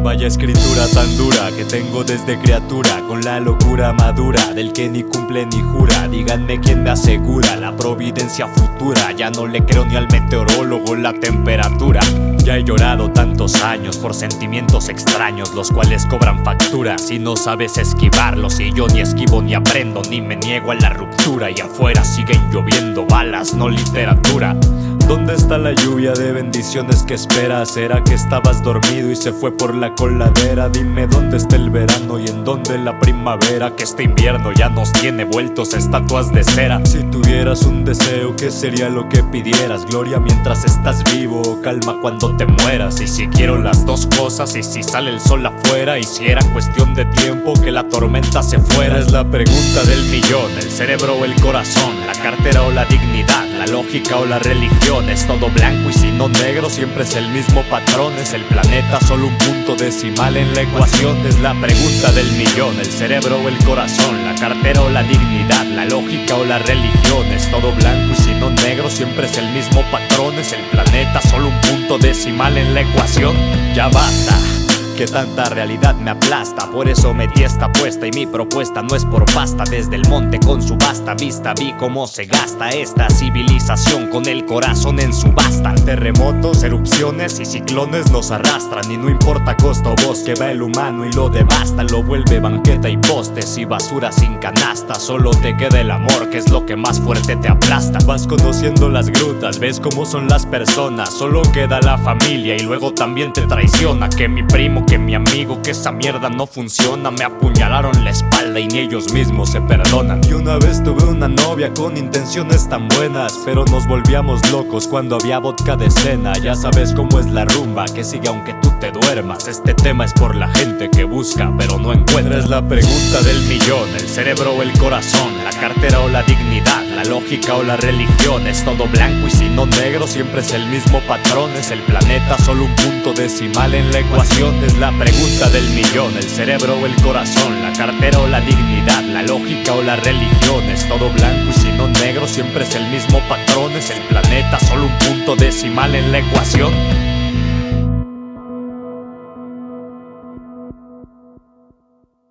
Vaya escritura tan dura que tengo desde criatura, con la locura madura del que ni cumple ni jura. Díganme quién me asegura la providencia futura. Ya no le creo ni al meteorólogo la temperatura. Ya he llorado tantos años por sentimientos extraños, los cuales cobran factura si no sabes esquivarlos. Y yo ni esquivo ni aprendo, ni me niego a la ruptura. Y afuera siguen lloviendo balas, no literatura. ¿Dónde está la lluvia de bendiciones que esperas? ¿Será que estabas dormido y se fue por la coladera? Dime dónde está el verano y en dónde la primavera, que este invierno ya nos tiene vueltos estatuas de cera. Si tuvieras un deseo, ¿qué sería lo que pidieras? Gloria mientras estás vivo o calma cuando te mueras. Y si quiero las dos cosas, y si sale el sol afuera, y si era cuestión de tiempo que la tormenta se fuera. Es la pregunta del millón, el cerebro o el corazón, la cartera o la dignidad, la lógica o la religión. Es todo blanco y si no negro, siempre es el mismo patrón. Es el planeta solo un punto decimal en la ecuación. Es la pregunta del millón, el cerebro o el corazón, la cartera o la dignidad, la lógica o la religión. Es todo blanco y si no negro, siempre es el mismo patrón. Es el planeta solo un punto decimal en la ecuación. Ya basta, que tanta realidad me aplasta. Por eso metí esta apuesta y mi propuesta no es por pasta. Desde el monte con su vasta vista vi cómo se gasta esta civilización con el corazón en subasta. Terremotos, erupciones y ciclones nos arrastran, y no importa costo o bosque, va el humano y lo devasta. Lo vuelve banqueta y postes y basura sin canasta. Solo te queda el amor, que es lo que más fuerte te aplasta. Vas conociendo las grutas, ves cómo son las personas. Solo queda la familia y luego también te traiciona. Que mi primo, que mi amigo, que esa mierda no funciona. Me apuñalaron la espalda y ni ellos mismos se perdonan. Y una vez tuve una novia con intenciones tan buenas, pero nos volvíamos locos cuando había vodka de cena. Ya sabes cómo es la rumba, que sigue aunque tú te duermas. Este tema es por la gente que busca pero no encuentra. Es la pregunta del millón, el cerebro o el corazón, la cartera o la dignidad, la lógica o la religión. Es todo blanco y si no negro, siempre es el mismo patrón. Es el planeta solo un punto decimal en la ecuación. Es la pregunta del millón, el cerebro o el corazón, la cartera o la dignidad, la lógica o la religión. Es todo blanco y si no negro, siempre es el mismo patrón. Es el planeta solo un punto decimal en la ecuación.